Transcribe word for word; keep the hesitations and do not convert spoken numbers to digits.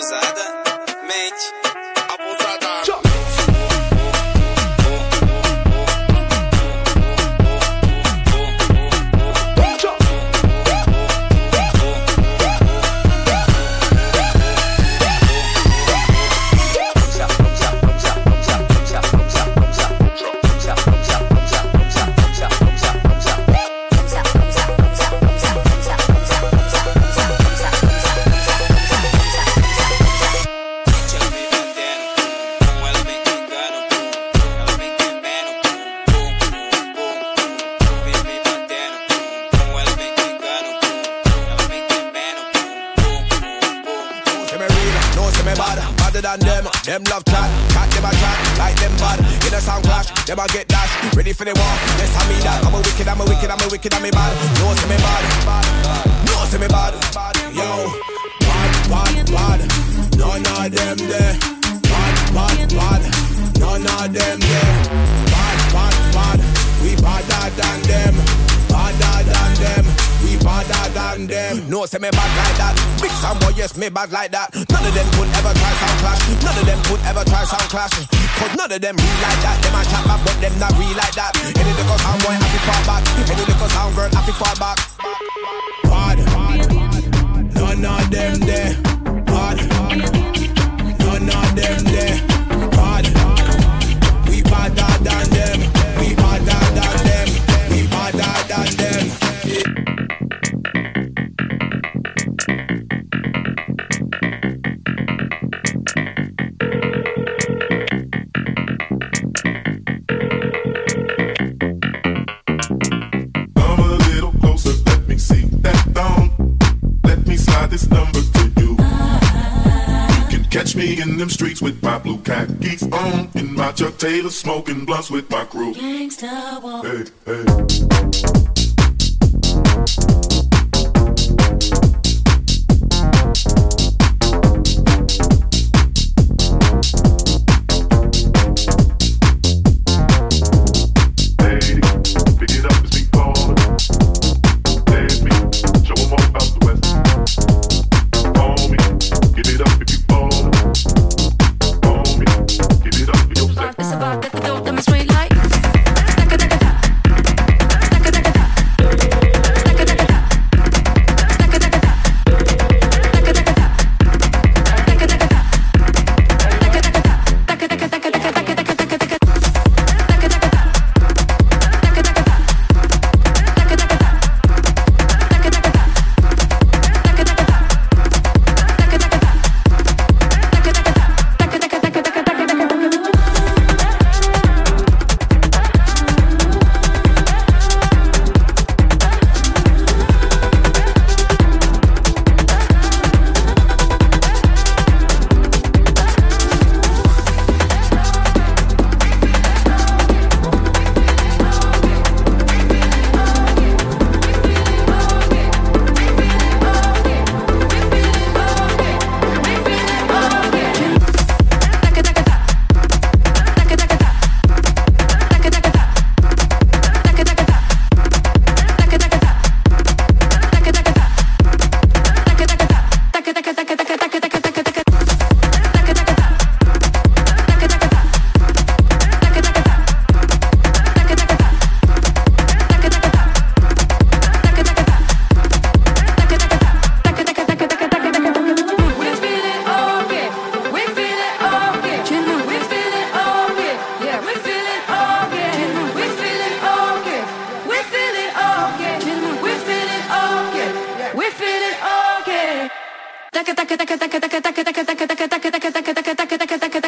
Abusadamente abusada. Them love chat, cat them a chat, like them bad. In a sound clash, them a get dash. Ready for the war, yes I mean that. I'm a wicked, I'm a wicked, I'm a wicked, I'm a bad. No see me bad, no see me bad. Yo, bad, bad, bad. None of them there. Bad, bad, bad. None of them there. Bad, bad, bad. We badder than them. Badder than them. We badder than them. No say me bad like that. Big sound boy, yes me bad like that. None of them could ever try sound clash. None of them could ever try sound clash. Cause none of them real like that. Them a chat back but them not real like that. Any little sound boy happy fall back. Any little sound girl happy fall back. Bad. None of them there. Bad. None of them there. Bad. We badder than them. We badder than them. We badder than them. Catch me in them streets with my blue khakis on, in my Chuck Taylor, smoking blunts with my crew. Gangsta walk. Hey, hey. Taka taka taka taka taka taka taka taka taka taka taka taka taka taka taka